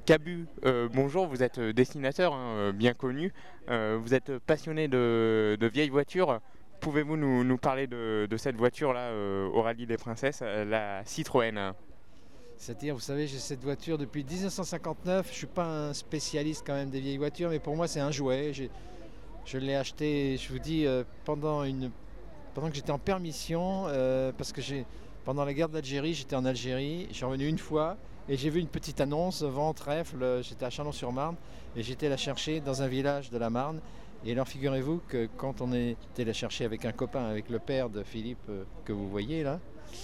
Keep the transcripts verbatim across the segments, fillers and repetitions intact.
Cabu, euh, bonjour, vous êtes dessinateur, hein, euh, bien connu. Euh, vous êtes passionné de, de vieilles voitures. Pouvez-vous nous, nous parler de, de cette voiture-là euh, au Rallye des Princesses, euh, la Citroën? C'est-à-dire, vous savez, j'ai cette voiture depuis dix-neuf cent cinquante-neuf. Je ne suis pas un spécialiste quand même des vieilles voitures, mais pour moi, c'est un jouet. J'ai- je l'ai acheté, je vous dis, euh, pendant, une, pendant que j'étais en permission, euh, parce que j'ai, pendant la guerre d'Algérie, j'étais en Algérie. Je suis revenu une fois et j'ai vu une petite annonce, vent trèfle. euh, J'étais à Chalon-sur-Marne et j'étais la chercher dans un village de la Marne. Et alors, figurez-vous que quand on était la chercher avec un copain, avec le père de Philippe, euh, que vous voyez là,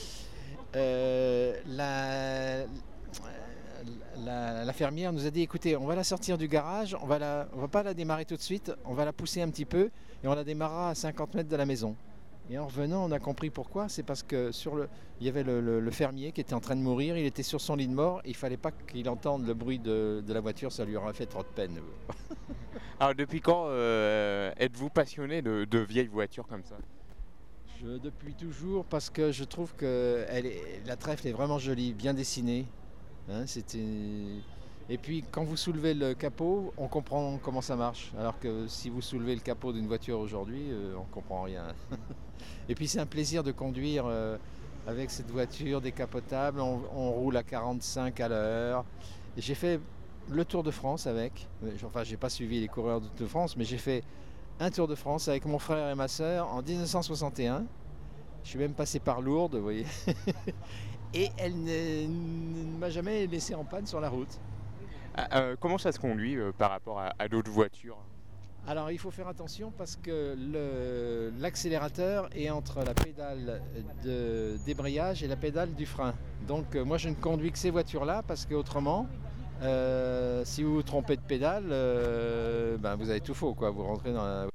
euh, la, la, la fermière nous a dit écoutez, on va la sortir du garage, on va la, on va pas la démarrer tout de suite, on va la pousser un petit peu et on la démarrera à cinquante mètres de la maison. Et en revenant, on a compris pourquoi. C'est parce que sur le, il y avait le, le- le fermier qui était en train de mourir, il était sur son lit de mort, et il fallait pas qu'il entende le bruit de, de la voiture, ça lui aurait fait trop de peine. Alors depuis quand euh, êtes-vous passionné de, de vieilles voitures comme ça? Je, depuis toujours, parce que je trouve que elle est- la trèfle est vraiment jolie, bien dessinée. Hein, c'était... Et puis quand vous soulevez le capot, on comprend comment ça marche. Alors que si vous soulevez le capot d'une voiture aujourd'hui, euh, on comprend rien. Et puis c'est un plaisir de conduire euh, avec cette voiture décapotable. On, on roule à quarante-cinq à l'heure. Et j'ai fait le Tour de France avec. Euh, Enfin, j'ai pas suivi les coureurs du Tour de France, mais j'ai fait un Tour de France avec mon frère et ma sœur en dix-neuf cent soixante et un. Je suis même passé par Lourdes, vous voyez. Et elle ne, ne m'a jamais laissé en panne sur la route. Ah, euh, comment ça se conduit euh, par rapport à, à d'autres voitures? Alors il faut faire attention parce que le- l'accélérateur est entre la pédale de débrayage et la pédale du frein. Donc euh, moi je ne conduis que ces voitures-là parce qu'autrement, euh, si vous vous trompez de pédale, euh, ben, vous avez tout faux, quoi. Vous rentrez dans la